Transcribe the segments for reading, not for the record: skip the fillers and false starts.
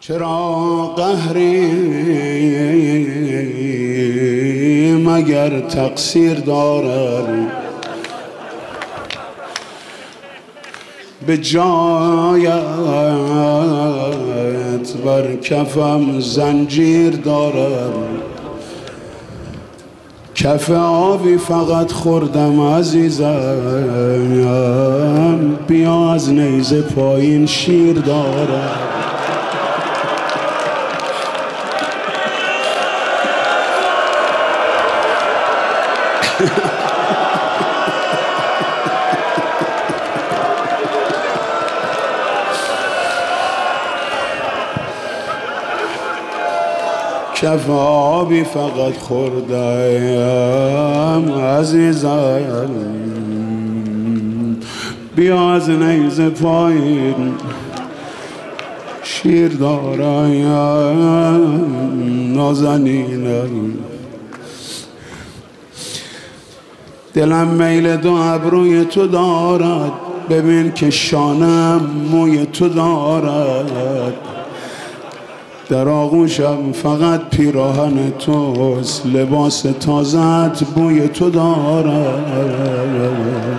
چرا قهری مگر تقصیر دارد؟ به جایت بر کفم زنجیر دارد. کف آبی فقط خوردم عزیزم، بیا از نیزه پایین شیر دارد. کف آبی فقط خوردم عزیزم، بیا از نیزه پایین شیر دارم. نازنینم دلم میل دو ابروی تو دارد، ببین که شانم موی تو دارد. در آغوشم فقط پیراهن توست، لباس تازت بوی تو دارد.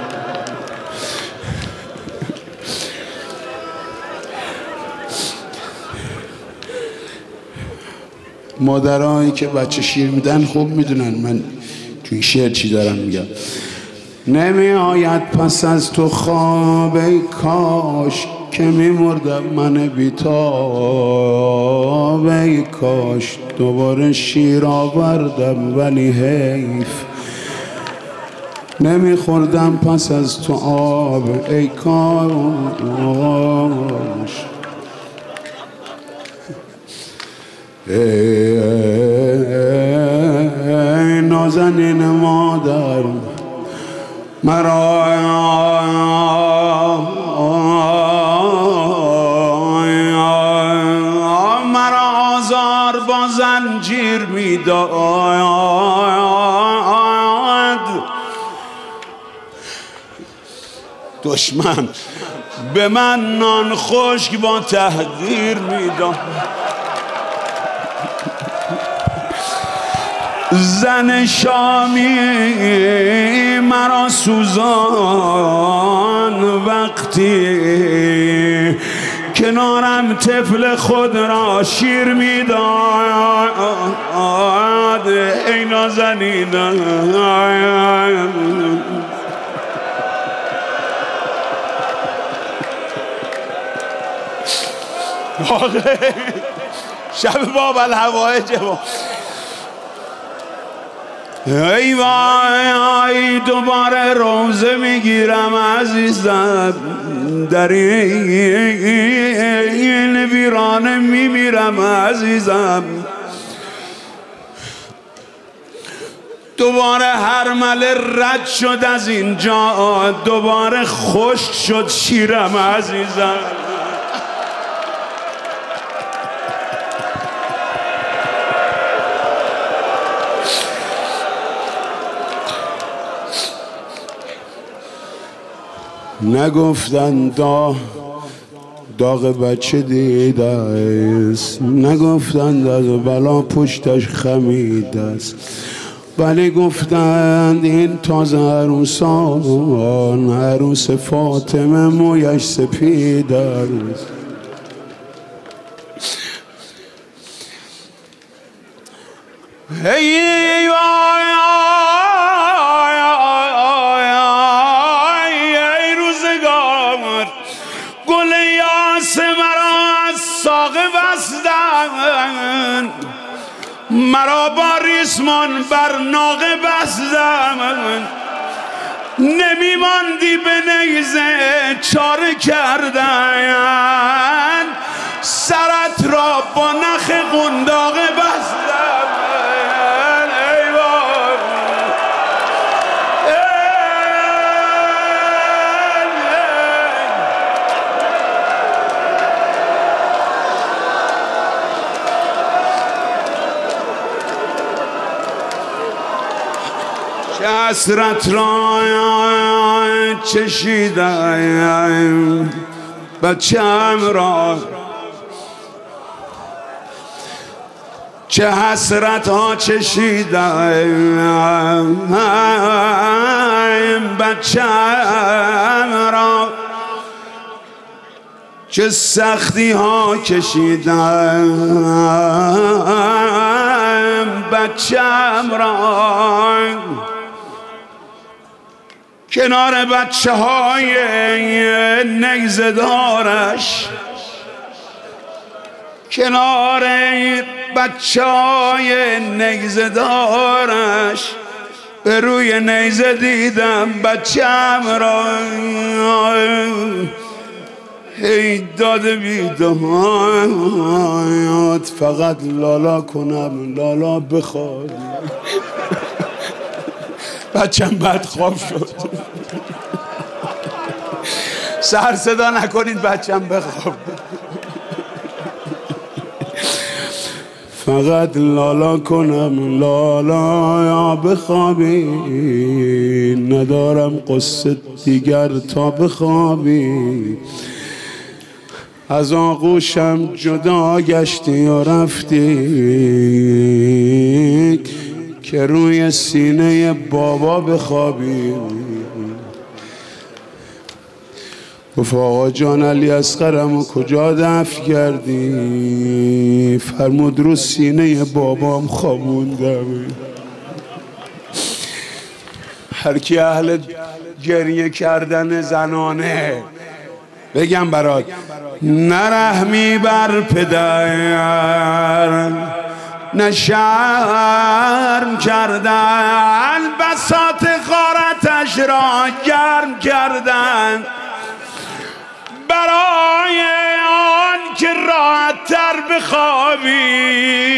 مادرایی که بچه شیر میدن خوب میدونن من تو این شعر چی دارم میگم. نمی آید پس از تو خواب ای کاش که میمردم من بیتاب. ای کاش دوباره شیر آوردم ولی حیف نمیخوردم پس از تو آب. ای کاش ای نازنین مادر مرا آزار با زنجیر میداد. دشمن به من نان خشک با تحقیر میداد. زن شامی مرا سوزان وقتی کنارم طفل خود را شیر میداد. ای نازنینم شب باب الهوایج. ای وای دوباره روزه میگیرم عزیزم، در این ویرانه میمیرم عزیزم. دوباره هرمله رد شد از اینجا، دوباره خشک شد شیرم عزیزم. نگفتن داغ بچه دیده است، نگفتند از بلا پشتش خمیده است، ولی گفتند این تازه عروسان عروس فاطمه مویش سپیده است. گل یاس مرا از ساقه بستن، مرا با ریسمان بر ناقه بستن. نمیماندی به نیزه چاره کردن، سرت را با نخ قنداقه بستن. حسرت را چشیدم بچه‌ام را چه حسرت ها چشیدم بچه‌ام را، چه سختی ها کشیدم بچه‌ام را. کنار بچه های نیزه دارش، کنار بچه های نیزه دارش، به روی نیزه دیدم بچه‌م را. ای داد بیداد فقط لالا کنم، لالا بخواد. بچه‌م بد خواب شد. سر صدا نکنید بچه‌م بخواب. فقط لالا کنم، لالا بخوابی، ندارم قصه دیگر تا بخوابی. از آغوشم جدا گشتی و رفتی که روی سینه بابا بخوابی. گفت آقا جان علی اصغرمو کجا دفن کردی؟ فرمود رو سینه بابام خوابوندم. هر کی اهل گریه کردن زنانه بگم برات، نرحمی بر پدر، نه شرم کردن، بساط غارتش را گرم کردن، برای آن که راحت تر بخوابی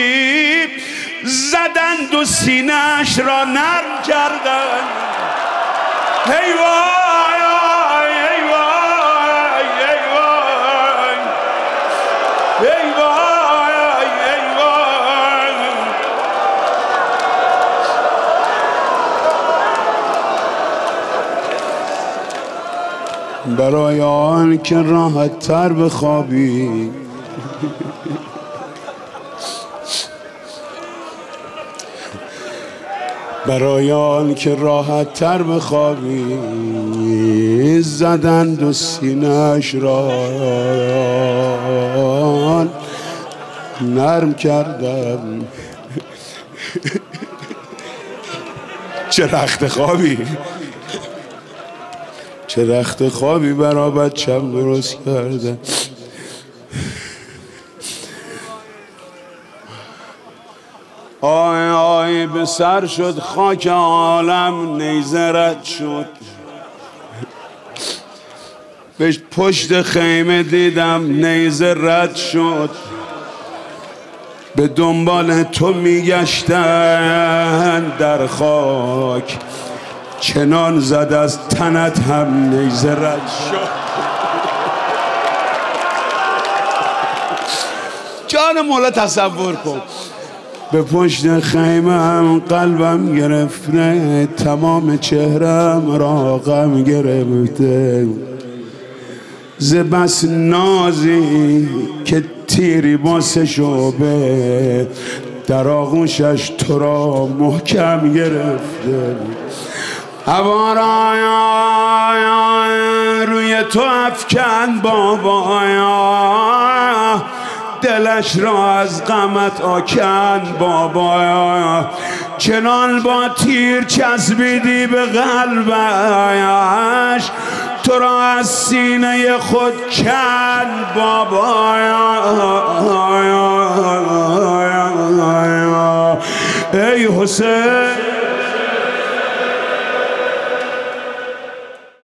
زدند و سینه‌اش را نرم کردن. هی وای هی وای هی وای هی وای هی وای. برای آن که راحت تر بخوابی برای آن که راحت تر بخوابی زدند و سینه‌اش را نرم کردم. چه رخت خوابی، چه رخت خوابی برا بچم درست کردم. آی آی به سر شد خاک عالم، نیزه رد شد به پشت خیمه دیدم نیزه رد شد. به دنبال تو میگشتن در خاک، چنان زد از تنت هم نیزه رد شد. جان مولا تصور کن، به پشت خیمه هم قلبم گرفته، تمام چهرم را غم گرفته، ز بس نازی که تیری با سه شعبه در آغوشش تو را محکم گرفته. هوا را روی تو افکن بابایا، دلش را از غمت آکن بابایا، چنان با تیر چسبیدی به قلبش تو را از سینه خود کن بابایا. ای حسین